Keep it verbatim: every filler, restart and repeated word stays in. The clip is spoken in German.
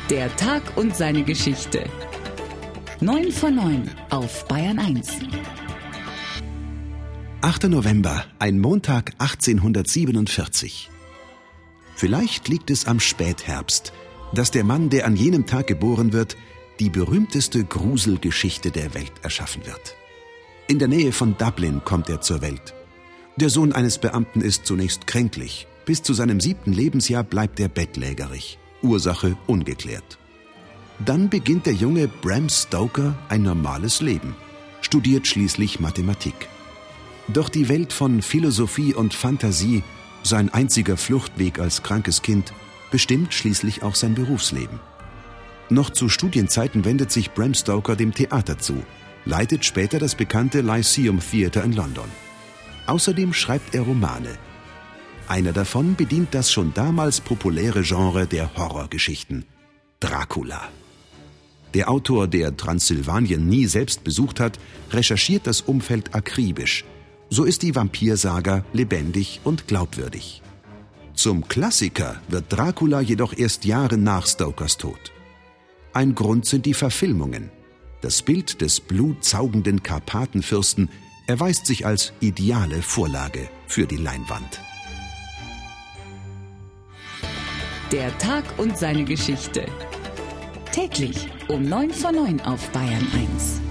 Der Tag und seine Geschichte. neun vor neun auf Bayern eins. achter November, ein Montag achtzehnhundertsiebenundvierzig. Vielleicht liegt es am Spätherbst, dass der Mann, der an jenem Tag geboren wird, die berühmteste Gruselgeschichte der Welt erschaffen wird. In der Nähe von Dublin kommt er zur Welt. Der Sohn eines Beamten ist zunächst kränklich. Bis zu seinem siebten Lebensjahr bleibt er bettlägerig. Ursache ungeklärt. Dann beginnt der junge Bram Stoker ein normales Leben, studiert schließlich Mathematik. Doch die Welt von Philosophie und Fantasie, sein einziger Fluchtweg als krankes Kind, bestimmt schließlich auch sein Berufsleben. Noch zu Studienzeiten wendet sich Bram Stoker dem Theater zu, leitet später das bekannte Lyceum Theatre in London. Außerdem schreibt er Romane. Einer davon bedient das schon damals populäre Genre der Horrorgeschichten: Dracula. Der Autor, der Transsilvanien nie selbst besucht hat, recherchiert das Umfeld akribisch. So ist die Vampirsaga lebendig und glaubwürdig. Zum Klassiker wird Dracula jedoch erst Jahre nach Stokers Tod. Ein Grund sind die Verfilmungen. Das Bild des blutsaugenden Karpatenfürsten erweist sich als ideale Vorlage für die Leinwand. Der Tag und seine Geschichte. Täglich um neun vor neun auf Bayern eins.